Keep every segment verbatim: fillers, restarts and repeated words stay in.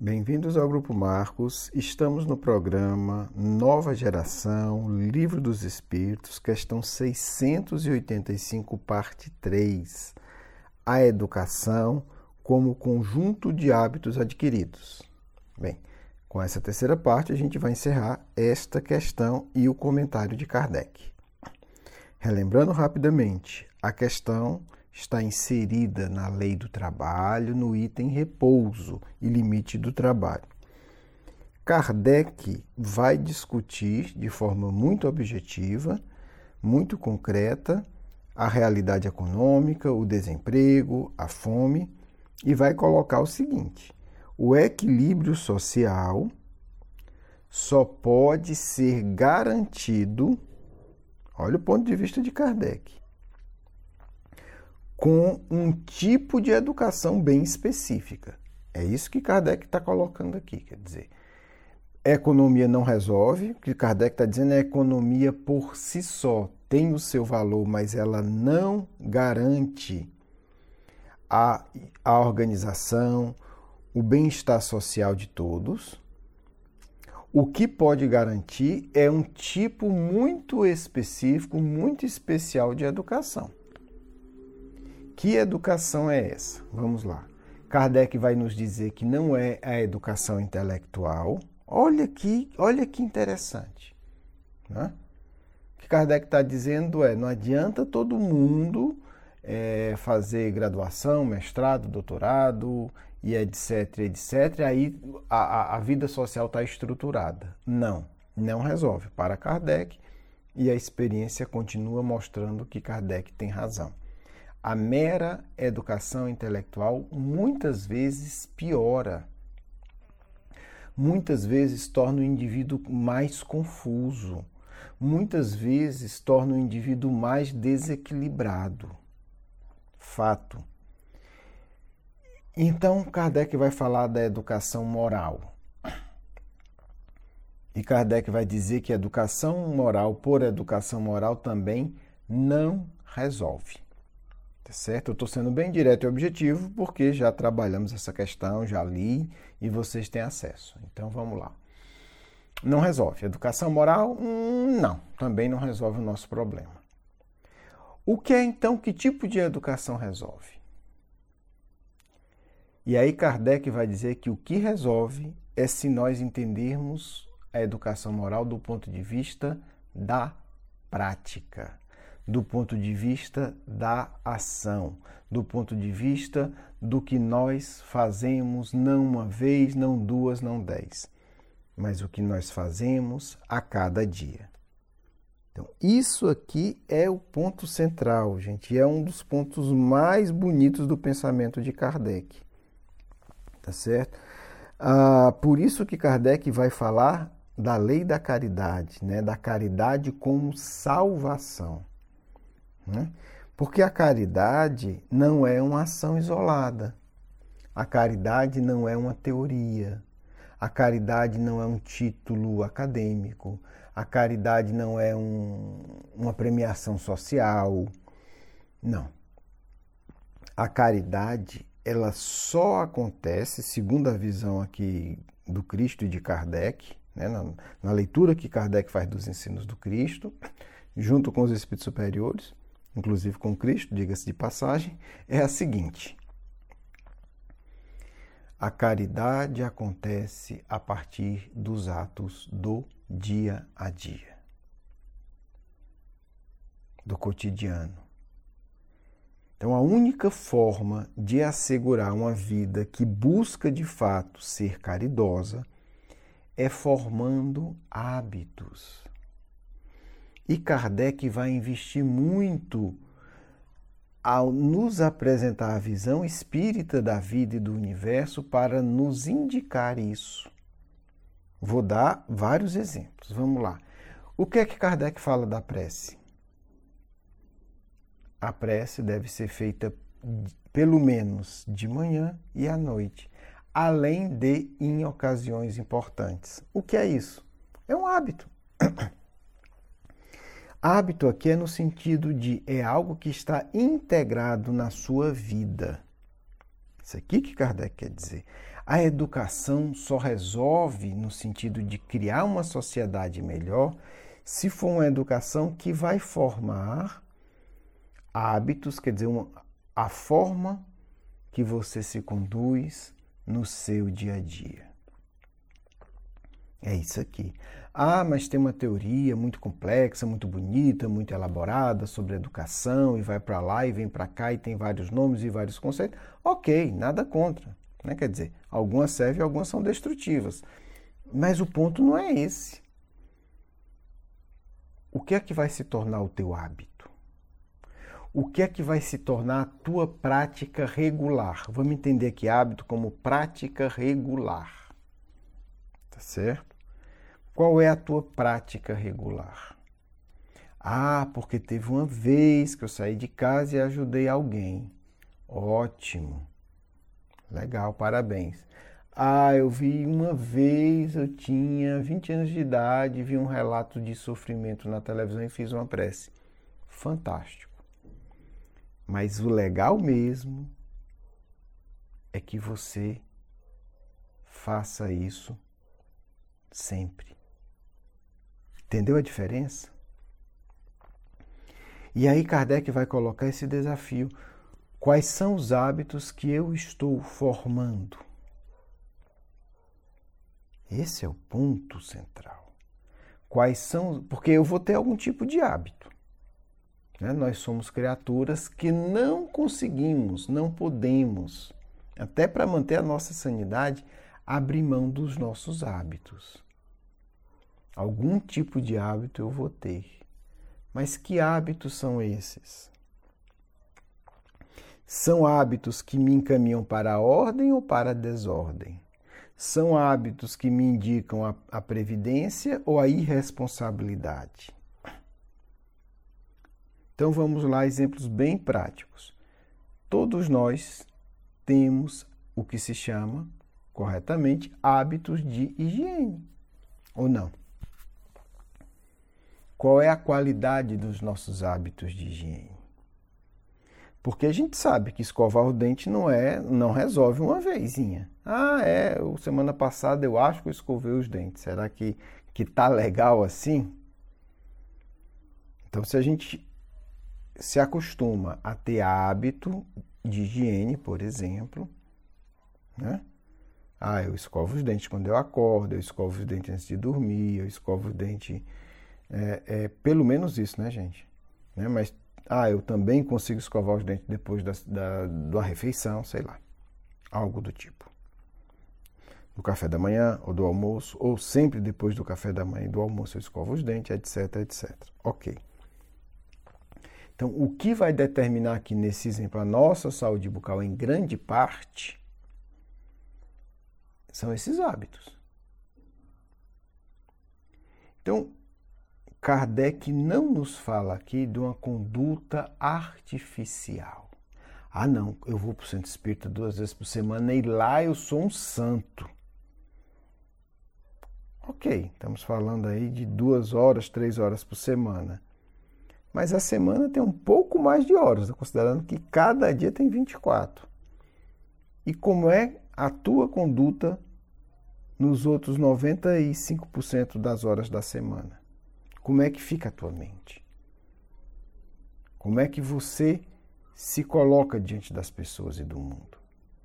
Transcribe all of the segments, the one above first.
Bem-vindos ao Grupo Marcos. Estamos no programa Nova Geração, Livro dos Espíritos, questão seiscentos e oitenta e cinco, parte três. A educação como conjunto de hábitos adquiridos. Bem, com essa terceira parte a gente vai encerrar esta questão e o comentário de Kardec. Relembrando rapidamente, a questão está inserida na lei do trabalho, no item repouso e limite do trabalho. Kardec vai discutir de forma muito objetiva, muito concreta, a realidade econômica, o desemprego, a fome, e vai colocar o seguinte: o equilíbrio social só pode ser garantido, olha o ponto de vista de Kardec, com um tipo de educação bem específica. É isso que Kardec está colocando aqui. Quer dizer, a economia não resolve, o que Kardec está dizendo é a economia por si só tem o seu valor, mas ela não garante a, a organização, o bem-estar social de todos. O que pode garantir é um tipo muito específico, muito especial de educação. Que educação é essa? Vamos lá. Kardec vai nos dizer que não é a educação intelectual. Olha que, olha que interessante, né? O que Kardec está dizendo é, não adianta todo mundo é, fazer graduação, mestrado, doutorado, e etc, etc, aí a, a vida social está estruturada. Não, não resolve. Para Kardec, e a experiência continua mostrando que Kardec tem razão. A mera educação intelectual muitas vezes piora, muitas vezes torna o indivíduo mais confuso, muitas vezes torna o indivíduo mais desequilibrado. Fato. Então, Kardec vai falar da educação moral. E Kardec vai dizer que a educação moral por educação moral também não resolve. Tá certo? Eu estou sendo bem direto e objetivo porque já trabalhamos essa questão, já li e vocês têm acesso. Então vamos lá. Não resolve. Educação moral? Hum, não. Também não resolve o nosso problema. O que é então, que tipo de educação resolve? E aí Kardec vai dizer que o que resolve é se nós entendermos a educação moral do ponto de vista da prática, do ponto de vista da ação, do ponto de vista do que nós fazemos não uma vez, não duas, não dez, mas o que nós fazemos a cada dia. Então, isso aqui é o ponto central, gente, e é um dos pontos mais bonitos do pensamento de Kardec. Tá certo? Ah, por isso que Kardec vai falar da lei da caridade, né? Da caridade como salvação. Né? Porque a caridade não é uma ação isolada. A caridade não é uma teoria. A caridade não é um título acadêmico. A caridade não é um, uma premiação social. Não. A caridade, ela só acontece, segundo a visão aqui do Cristo e de Kardec, né, na, na leitura que Kardec faz dos ensinos do Cristo, junto com os espíritos superiores, inclusive com Cristo, diga-se de passagem, é a seguinte: a caridade acontece a partir dos atos do dia a dia, do cotidiano. Então, a única forma de assegurar uma vida que busca de fato ser caridosa é formando hábitos. E Kardec vai investir muito ao nos apresentar a visão espírita da vida e do universo para nos indicar isso. Vou dar vários exemplos. Vamos lá. O que é que Kardec fala da prece? A prece deve ser feita pelo menos de manhã e à noite, além de em ocasiões importantes. O que é isso? É um hábito. Hábito aqui é no sentido de é algo que está integrado na sua vida. Isso aqui que Kardec quer dizer. A educação só resolve no sentido de criar uma sociedade melhor se for uma educação que vai formar hábitos, quer dizer, uma, a forma que você se conduz no seu dia a dia. É isso aqui. Ah, mas tem uma teoria muito complexa, muito bonita, muito elaborada sobre educação e vai para lá e vem para cá e tem vários nomes e vários conceitos. Ok, nada contra. Né? Quer dizer, algumas servem e algumas são destrutivas. Mas o ponto não é esse. O que é que vai se tornar o teu hábito? O que é que vai se tornar a tua prática regular? Vamos entender aqui hábito como prática regular. Tá certo? Qual é a tua prática regular? Ah, porque teve uma vez que eu saí de casa e ajudei alguém. Ótimo. Legal, parabéns. Ah, eu vi uma vez, eu tinha vinte anos de idade, vi um relato de sofrimento na televisão e fiz uma prece. Fantástico. Mas o legal mesmo é que você faça isso sempre. Entendeu a diferença? E aí Kardec vai colocar esse desafio. Quais são os hábitos que eu estou formando? Esse é o ponto central. Quais são? Porque eu vou ter algum tipo de hábito. Né? Nós somos criaturas que não conseguimos, não podemos, até para manter a nossa sanidade, abrir mão dos nossos hábitos. Algum tipo de hábito eu vou ter. Mas que hábitos são esses? São hábitos que me encaminham para a ordem ou para a desordem? São hábitos que me indicam a, a previdência ou a irresponsabilidade? Então vamos lá, exemplos bem práticos. Todos nós temos o que se chama, corretamente, hábitos de higiene, ou não? Qual é a qualidade dos nossos hábitos de higiene? Porque a gente sabe que escovar o dente não é, não resolve uma vezinha. Ah, é, semana passada eu acho que eu escovei os dentes. Será que que tá legal assim? Então, se a gente se acostuma a ter hábito de higiene, por exemplo, né? Ah, eu escovo os dentes quando eu acordo, eu escovo os dentes antes de dormir, eu escovo os dentes... É, é pelo menos isso, né, gente? Né? Mas, ah, eu também consigo escovar os dentes depois da, da, da refeição, sei lá. Algo do tipo. Do café da manhã ou do almoço, ou sempre depois do café da manhã e do almoço eu escovo os dentes, etc, etcétera. Ok. Então, o que vai determinar aqui nesse exemplo a nossa saúde bucal em grande parte são esses hábitos. Então, Kardec não nos fala aqui de uma conduta artificial. Ah, não, eu vou para o centro espírita duas vezes por semana e lá eu sou um santo. Ok, estamos falando aí de duas horas, três horas por semana. Mas a semana tem um pouco mais de horas, considerando que cada dia tem vinte e quatro. E como é a tua conduta nos outros noventa e cinco por cento das horas da semana? Como é que fica a tua mente? Como é que você se coloca diante das pessoas e do mundo?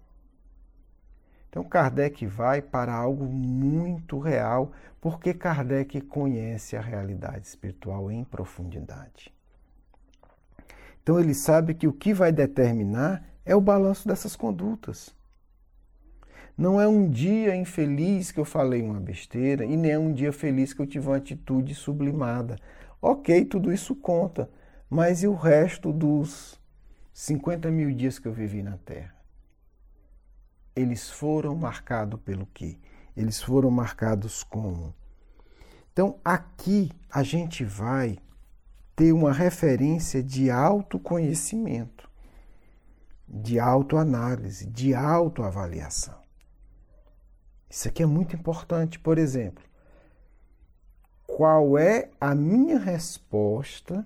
Então Kardec vai para algo muito real, porque Kardec conhece a realidade espiritual em profundidade. Então ele sabe que o que vai determinar é o balanço dessas condutas. Não é um dia infeliz que eu falei uma besteira e nem é um dia feliz que eu tive uma atitude sublimada. Ok, tudo isso conta, mas e o resto dos cinquenta mil dias que eu vivi na Terra? Eles foram marcados pelo quê? Eles foram marcados como? Então, aqui a gente vai ter uma referência de autoconhecimento, de autoanálise, de autoavaliação. Isso aqui é muito importante. Por exemplo, qual é a minha resposta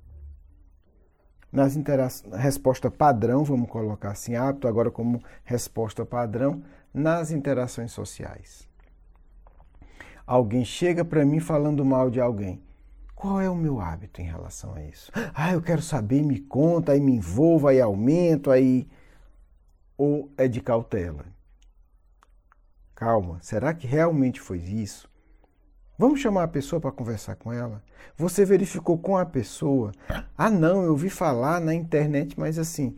nas interações, resposta padrão, vamos colocar assim, hábito agora como resposta padrão, nas interações sociais. Alguém chega para mim falando mal de alguém. Qual é o meu hábito em relação a isso? Ah, eu quero saber, me conta, aí me envolvo, aí aumento, aí... Ou é de cautela? Calma, será que realmente foi isso? Vamos chamar a pessoa para conversar com ela? Você verificou com a pessoa? Ah, não, eu ouvi falar na internet, mas assim...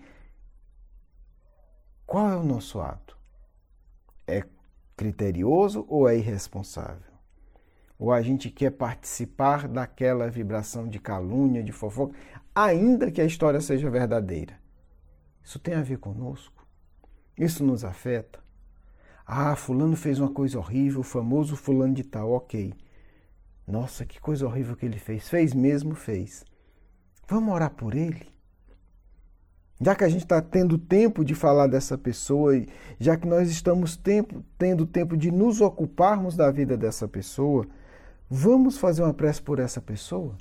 Qual é o nosso ato? É criterioso ou é irresponsável? Ou a gente quer participar daquela vibração de calúnia, de fofoca, ainda que a história seja verdadeira? Isso tem a ver conosco? Isso nos afeta? Ah, fulano fez uma coisa horrível, o famoso fulano de tal, ok. Nossa, que coisa horrível que ele fez. Fez mesmo, fez. Vamos orar por ele? Já que a gente está tendo tempo de falar dessa pessoa, já que nós estamos tempo, tendo tempo de nos ocuparmos da vida dessa pessoa, vamos fazer uma prece por essa pessoa?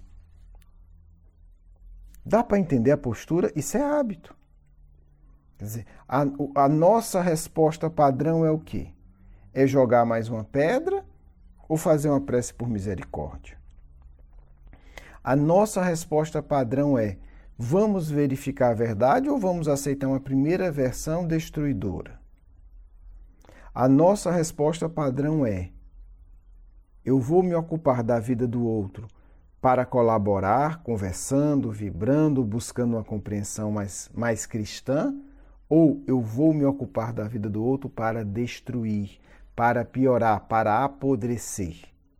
Dá para entender a postura? Isso é hábito. Quer dizer, a, a nossa resposta padrão é o quê? É jogar mais uma pedra ou fazer uma prece por misericórdia? A nossa resposta padrão é: vamos verificar a verdade ou vamos aceitar uma primeira versão destruidora? A nossa resposta padrão é: eu vou me ocupar da vida do outro para colaborar, conversando, vibrando, buscando uma compreensão mais, mais cristã, ou eu vou me ocupar da vida do outro para destruir, para piorar, para apodrecer?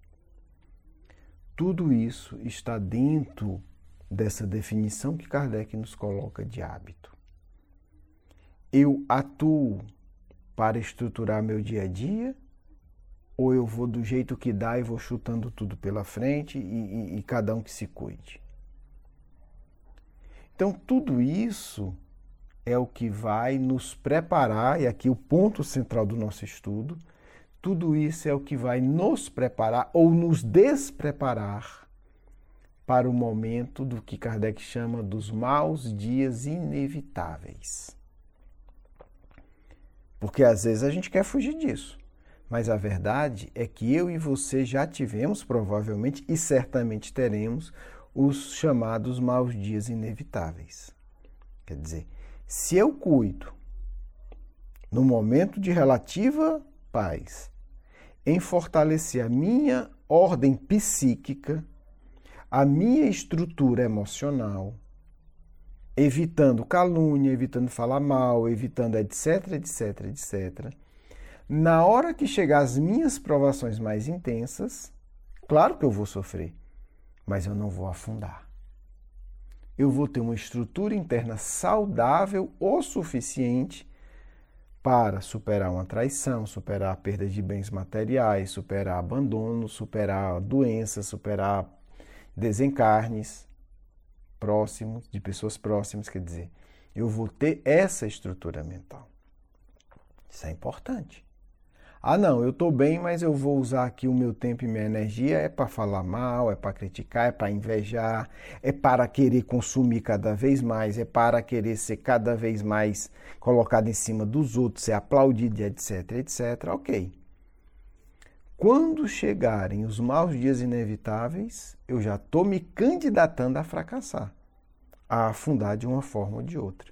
Tudo isso está dentro dessa definição que Kardec nos coloca de hábito. Eu atuo para estruturar meu dia a dia, ou eu vou do jeito que dá e vou chutando tudo pela frente e, e, e cada um que se cuide? Então, tudo isso é o que vai nos preparar, e aqui o ponto central do nosso estudo, tudo isso é o que vai nos preparar ou nos despreparar para o momento do que Kardec chama dos maus dias inevitáveis. Porque às vezes a gente quer fugir disso, mas a verdade é que eu e você já tivemos, provavelmente, e certamente teremos, os chamados maus dias inevitáveis. Quer dizer, se eu cuido, no momento de relativa paz, em fortalecer a minha ordem psíquica, a minha estrutura emocional, evitando calúnia, evitando falar mal, evitando etc, etc, etcétera, na hora que chegar as minhas provações mais intensas, claro que eu vou sofrer, mas eu não vou afundar. Eu vou ter uma estrutura interna saudável o suficiente para superar uma traição, superar a perda de bens materiais, superar abandono, superar doenças, superar desencarnes próximos, de pessoas próximas, quer dizer, eu vou ter essa estrutura mental. Isso é importante. Ah, não, eu estou bem, mas eu vou usar aqui o meu tempo e minha energia é para falar mal, é para criticar, é para invejar, é para querer consumir cada vez mais, é para querer ser cada vez mais colocado em cima dos outros, ser aplaudido, etc, etcétera. Ok. Quando chegarem os maus dias inevitáveis, eu já estou me candidatando a fracassar, a afundar de uma forma ou de outra.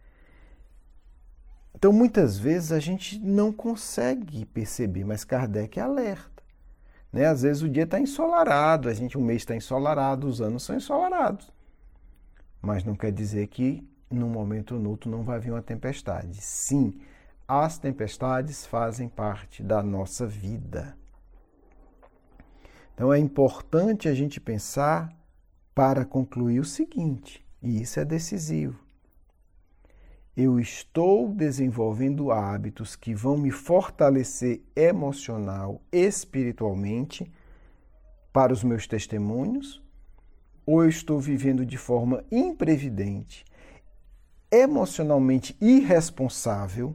Então, muitas vezes, a gente não consegue perceber, mas Kardec alerta. Né? Às vezes, o dia está ensolarado, a gente, um mês está ensolarado, os anos são ensolarados. Mas não quer dizer que, num momento ou no outro, não vai vir uma tempestade. Sim, as tempestades fazem parte da nossa vida. Então, é importante a gente pensar para concluir o seguinte, e isso é decisivo. Eu estou desenvolvendo hábitos que vão me fortalecer emocional, espiritualmente, para os meus testemunhos, ou eu estou vivendo de forma imprevidente, emocionalmente irresponsável,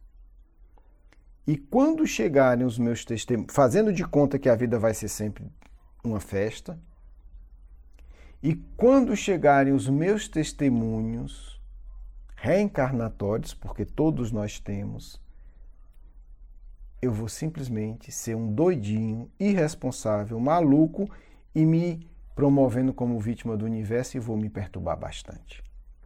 e quando chegarem os meus testemunhos, fazendo de conta que a vida vai ser sempre uma festa, e quando chegarem os meus testemunhos reencarnatórios, porque todos nós temos, eu vou simplesmente ser um doidinho, irresponsável, maluco e me promovendo como vítima do universo e vou me perturbar bastante.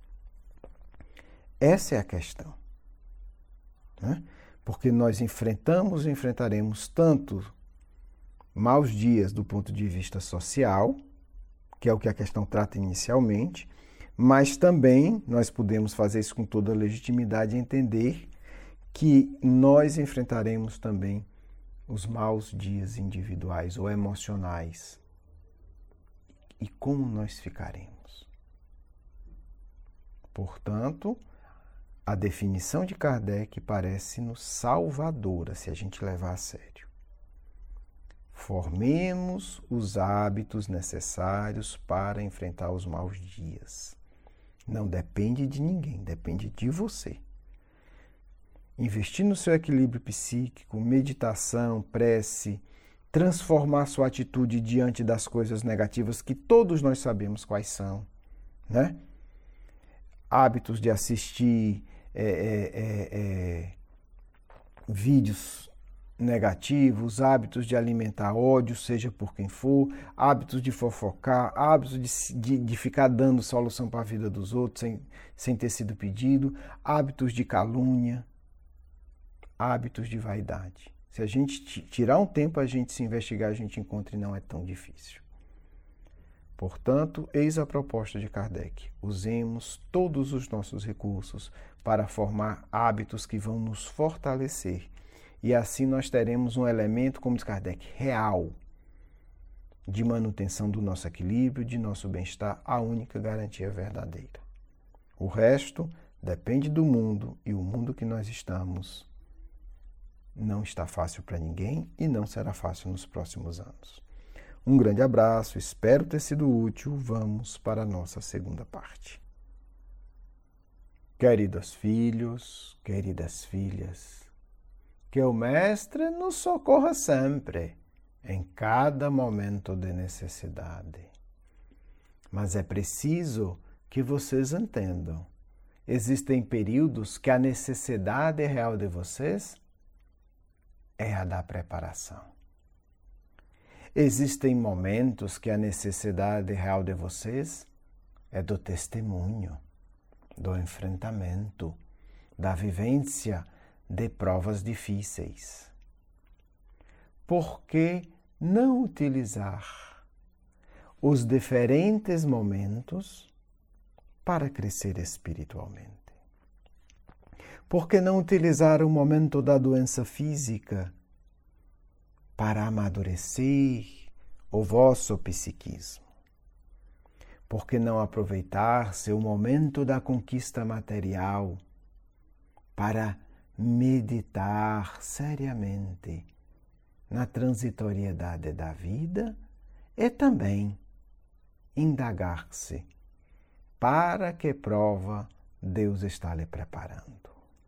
Essa é a questão, né? Porque nós enfrentamos e enfrentaremos tanto maus dias do ponto de vista social, que é o que a questão trata inicialmente, mas também nós podemos fazer isso com toda a legitimidade e entender que nós enfrentaremos também os maus dias individuais ou emocionais. E como nós ficaremos? Portanto, a definição de Kardec parece-nos salvadora, se a gente levar a sério. Formemos os hábitos necessários para enfrentar os maus dias. Não depende de ninguém, depende de você. Investir no seu equilíbrio psíquico, meditação, prece, transformar sua atitude diante das coisas negativas que todos nós sabemos quais são, né? Hábitos de assistir é, é, é, é, vídeos negativos, hábitos de alimentar ódio, seja por quem for, hábitos de fofocar, hábitos de, de, de ficar dando solução para a vida dos outros sem, sem ter sido pedido, hábitos de calúnia, hábitos de vaidade. Se a gente tirar um tempo, a gente se investigar, a gente encontra e não é tão difícil. Portanto, eis a proposta de Kardec. Usemos todos os nossos recursos para formar hábitos que vão nos fortalecer. E assim nós teremos um elemento, como diz Kardec, real, de manutenção do nosso equilíbrio, de nosso bem-estar, a única garantia verdadeira. O resto depende do mundo, e o mundo que nós estamos não está fácil para ninguém e não será fácil nos próximos anos. Um grande abraço, espero ter sido útil. Vamos para a nossa segunda parte. Queridos filhos, queridas filhas, que o Mestre nos socorra sempre, em cada momento de necessidade. Mas é preciso que vocês entendam. Existem períodos que a necessidade real de vocês é a da preparação. Existem momentos que a necessidade real de vocês é do testemunho, do enfrentamento, da vivência de provas difíceis. Por que não utilizar os diferentes momentos para crescer espiritualmente? Por que não utilizar o momento da doença física para amadurecer o vosso psiquismo? Por que não aproveitar seu momento da conquista material para meditar seriamente na transitoriedade da vida e também indagar-se para que prova Deus está lhe preparando?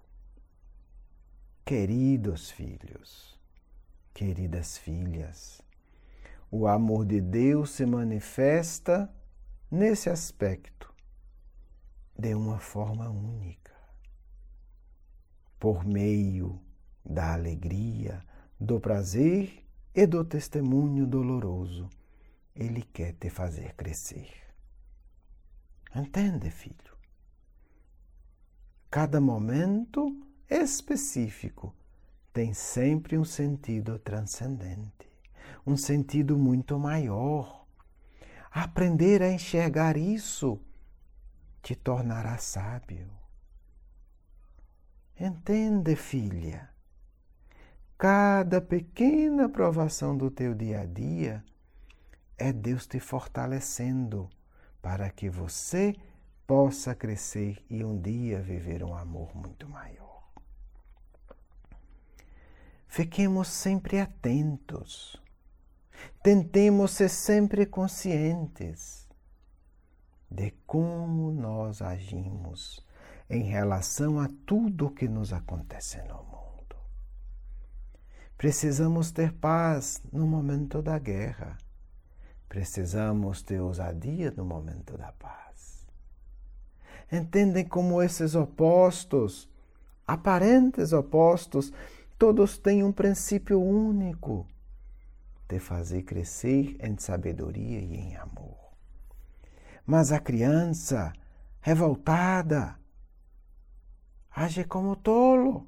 Queridos filhos, queridas filhas, o amor de Deus se manifesta nesse aspecto de uma forma única, por meio da alegria, do prazer e do testemunho doloroso. Ele quer te fazer crescer. Entende, filho? Cada momento específico tem sempre um sentido transcendente, um sentido muito maior. Aprender a enxergar isso te tornará sábio. Entende, filha? Cada pequena provação do teu dia a dia é Deus te fortalecendo para que você possa crescer e um dia viver um amor muito maior. Fiquemos sempre atentos. Tentemos ser sempre conscientes de como nós agimos em relação a tudo o que nos acontece no mundo. Precisamos ter paz no momento da guerra. Precisamos ter ousadia no momento da paz. Entendem como esses opostos, aparentes opostos, todos têm um princípio único de fazer crescer em sabedoria e em amor. Mas a criança, revoltada, age como tolo.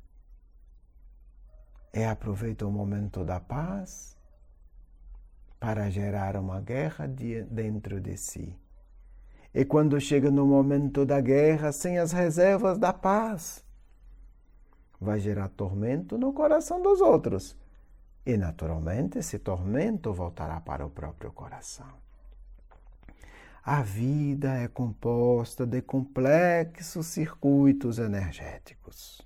E aproveita o momento da paz para gerar uma guerra dentro de si. E quando chega no momento da guerra, sem as reservas da paz, vai gerar tormento no coração dos outros. E, naturalmente, esse tormento voltará para o próprio coração. A vida é composta de complexos circuitos energéticos.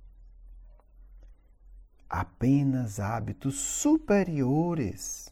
Apenas hábitos superiores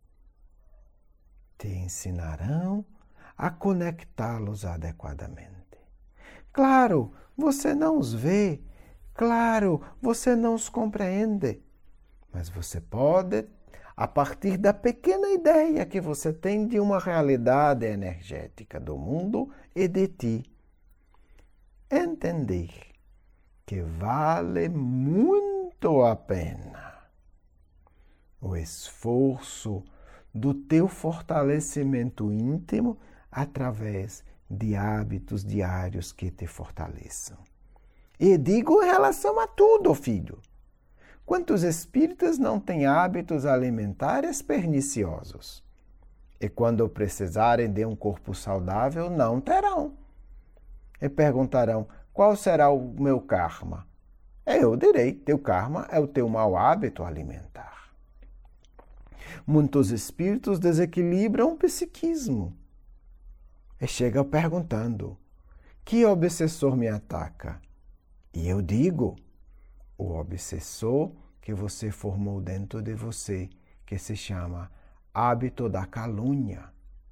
te ensinarão a conectá-los adequadamente. Claro, você não os vê, claro, você não os compreende, mas você pode, a partir da pequena ideia que você tem de uma realidade energética do mundo e de ti, entender que vale muito a pena o esforço do teu fortalecimento íntimo através de hábitos diários que te fortaleçam. E digo em relação a tudo, filho. Quantos espíritas não têm hábitos alimentares perniciosos? E quando precisarem de um corpo saudável, não terão. E perguntarão, qual será o meu karma? Eu direi, teu karma é o teu mau hábito alimentar. Muitos espíritos desequilibram o psiquismo. E chegam perguntando, que obsessor me ataca? E eu digo, o obsessor que você formou dentro de você, que se chama hábito da calúnia.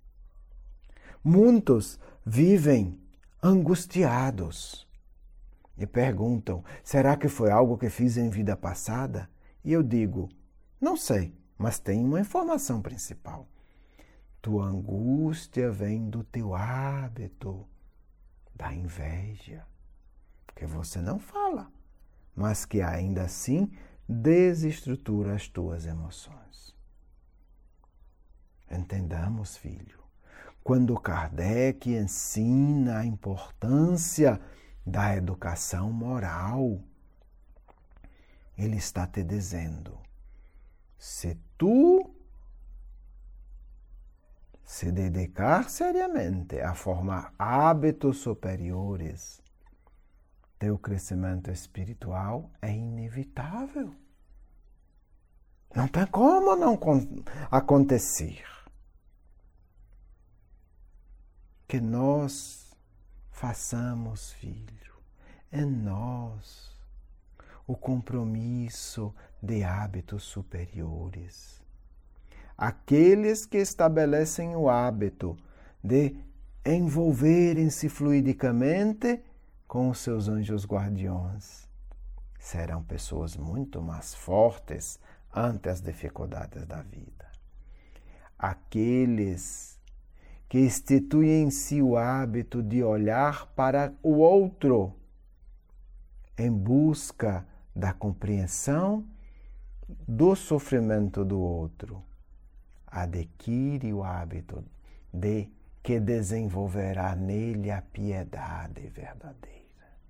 Muitos vivem angustiados e perguntam, será que foi algo que fiz em vida passada? E eu digo, não sei, mas tem uma informação principal. Tua angústia vem do teu hábito, da inveja, que você não fala, mas que ainda assim desestrutura as tuas emoções. Entendamos, filho, quando Kardec ensina a importância da educação moral, ele está te dizendo, se tu se dedicar seriamente a formar hábitos superiores, teu crescimento espiritual é inevitável. Não tem como não acontecer. Que nós façamos, filho, em nós o compromisso de hábitos superiores. Aqueles que estabelecem o hábito de envolverem-se fluidicamente com os seus anjos guardiões serão pessoas muito mais fortes ante as dificuldades da vida. Aqueles que instituem em si o hábito de olhar para o outro em busca da compreensão do sofrimento do outro, adquire o hábito de que desenvolverá nele a piedade verdadeira.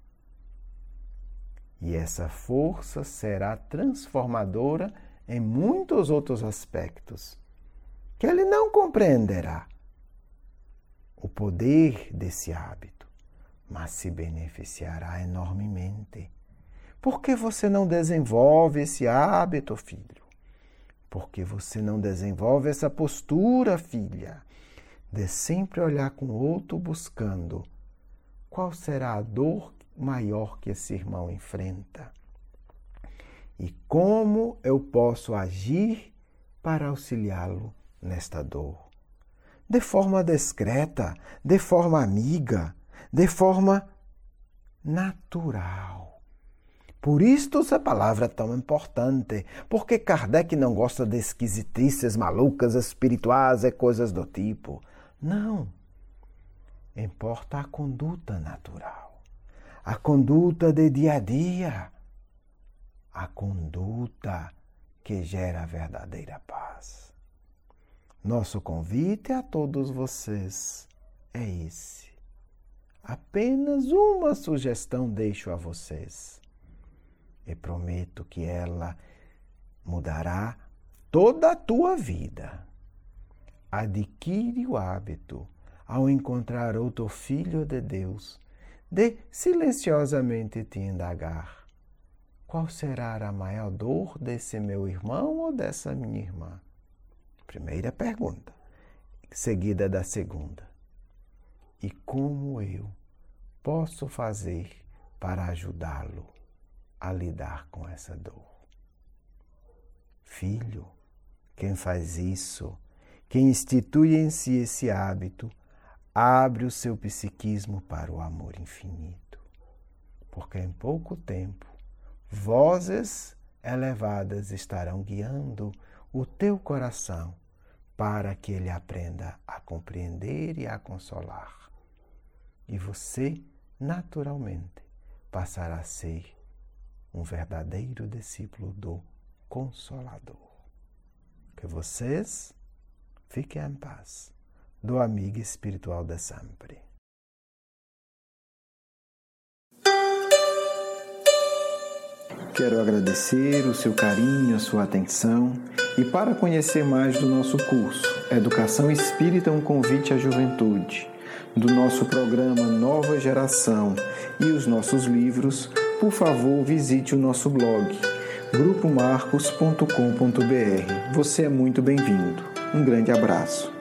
E essa força será transformadora em muitos outros aspectos, que ele não compreenderá o poder desse hábito, mas se beneficiará enormemente. Por que você não desenvolve esse hábito, filho? Porque você não desenvolve essa postura, filha, de sempre olhar com o outro buscando qual será a dor maior que esse irmão enfrenta e como eu posso agir para auxiliá-lo nesta dor. De forma discreta, de forma amiga, de forma natural. Por isto essa palavra é tão importante, porque Kardec não gosta de esquisitices malucas, espirituais e coisas do tipo. Não. Importa a conduta natural, a conduta de dia a dia, a conduta que gera a verdadeira paz. Nosso convite a todos vocês é esse. Apenas uma sugestão deixo a vocês. E prometo que ela mudará toda a tua vida. Adquire o hábito, ao encontrar outro filho de Deus, de silenciosamente te indagar: qual será a maior dor desse meu irmão ou dessa minha irmã? Primeira pergunta, seguida da segunda. E como eu posso fazer para ajudá-lo a lidar com essa dor? Filho, quem faz isso, quem institui em si esse hábito, abre o seu psiquismo para o amor infinito. Porque em pouco tempo, vozes elevadas estarão guiando o teu coração para que ele aprenda a compreender e a consolar. E você, naturalmente, passará a ser um verdadeiro discípulo do Consolador. Que vocês fiquem em paz, do amigo espiritual de sempre. Quero agradecer o seu carinho, a sua atenção, e para conhecer mais do nosso curso Educação Espírita, um convite à juventude, do nosso programa Nova Geração e os nossos livros, por favor, visite o nosso blog grupo marcos ponto com ponto br. Você é muito bem-vindo. Um grande abraço.